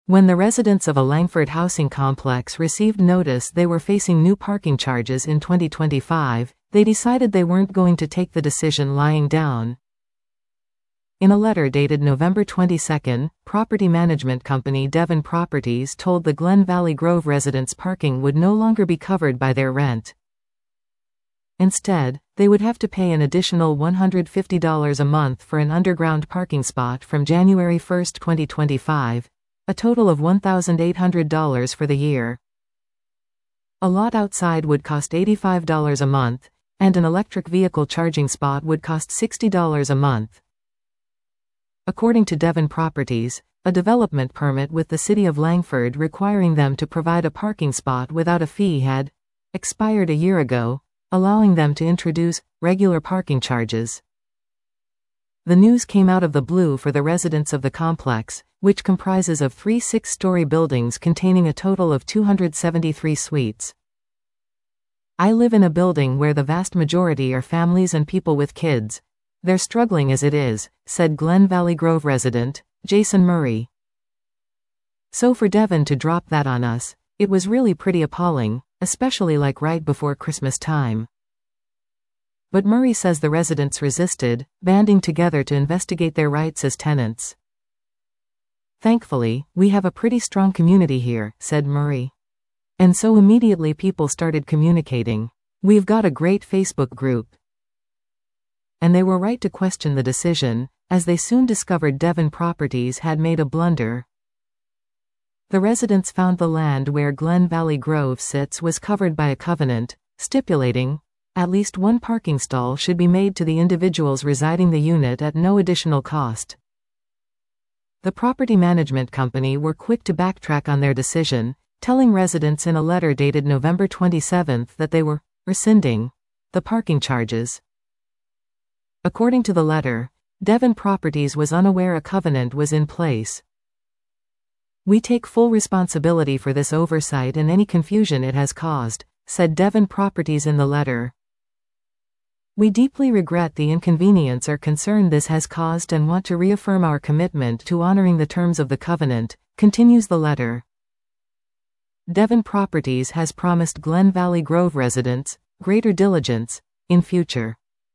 When the residents of a Langford housing complex received notice they were facing new parking charges in 2025, they decided they weren't going to take the decision lying down. In a letter dated November 22, property management company Devon Properties told the Glen Valley Grove residents parking would no longer be covered by their rent. Instead, they would have to pay an additional $150 a month for an underground parking spot from January 1, 2025, a total of $1,800 for the year. A lot outside would cost $85 a month, and an electric vehicle charging spot would cost $60 a month. According to Devon Properties, a development permit with the City of Langford requiring them to provide a parking spot without a fee had expired a year ago, allowing them to introduce regular parking charges. The news came out of the blue for the residents of the complex, which comprises of 3 6-story buildings containing a total of 273 suites. I live in a building where the vast majority are families and people with kids. They're struggling as it is, said Glen Valley Grove resident, Jason Murray. So for Devon to drop that on us, it was really pretty appalling, especially like right before Christmas time. But Murray says the residents resisted, banding together to investigate their rights as tenants. Thankfully, we have a pretty strong community here, said Murray. And so immediately people started communicating. We've got a great Facebook group. And they were right to question the decision, as they soon discovered Devon Properties had made a blunder. The residents found the land where Glen Valley Grove sits was covered by a covenant, stipulating at least one parking stall should be made to the individuals residing the unit at no additional cost. The property management company were quick to backtrack on their decision, telling residents in a letter dated November 27 that they were rescinding the parking charges. According to the letter, Devon Properties was unaware a covenant was in place. We take full responsibility for this oversight and any confusion it has caused, said Devon Properties in the letter. We deeply regret the inconvenience or concern this has caused and want to reaffirm our commitment to honoring the terms of the covenant, continues the letter. Devon Properties has promised Glen Valley Grove residents greater diligence in future.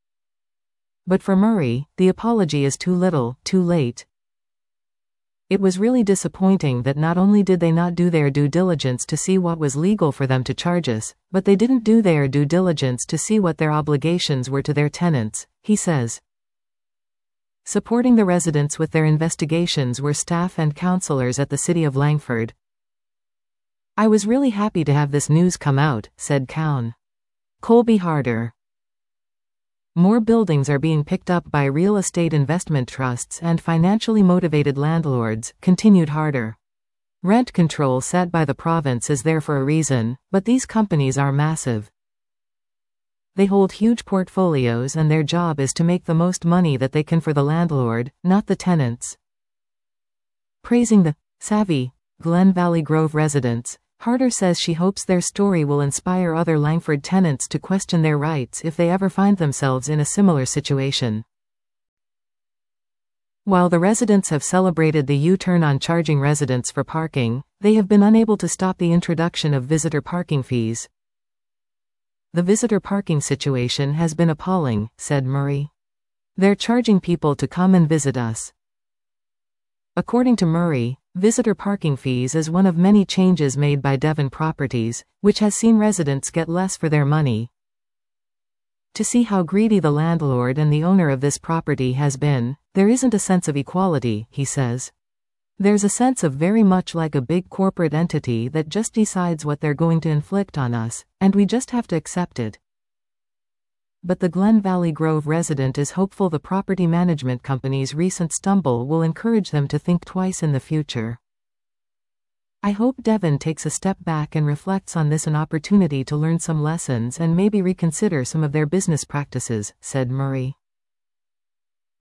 But for Murray, the apology is too little, too late. It was really disappointing that not only did they not do their due diligence to see what was legal for them to charge us, but they didn't do their due diligence to see what their obligations were to their tenants, he says. Supporting the residents with their investigations were staff and counselors at the City of Langford. I was really happy to have this news come out, said Colby Harder. More buildings are being picked up by real estate investment trusts and financially motivated landlords, continued Harder. Rent control set by the province is there for a reason, but these companies are massive. They hold huge portfolios and their job is to make the most money that they can for the landlord, not the tenants. Praising the savvy Glen Valley Grove residents, Harder says she hopes their story will inspire other Langford tenants to question their rights if they ever find themselves in a similar situation. While the residents have celebrated the U-turn on charging residents for parking, they have been unable to stop the introduction of visitor parking fees. The visitor parking situation has been appalling, said Murray. They're charging people to come and visit us. According to Murray, visitor parking fees is one of many changes made by Devon Properties, which has seen residents get less for their money. To see how greedy the landlord and the owner of this property has been, there isn't a sense of equality, he says. There's a sense of very much like a big corporate entity that just decides what they're going to inflict on us, and we just have to accept it. But the Glen Valley Grove resident is hopeful the property management company's recent stumble will encourage them to think twice in the future. I hope Devon takes a step back and reflects on this an opportunity to learn some lessons and maybe reconsider some of their business practices, said Murray.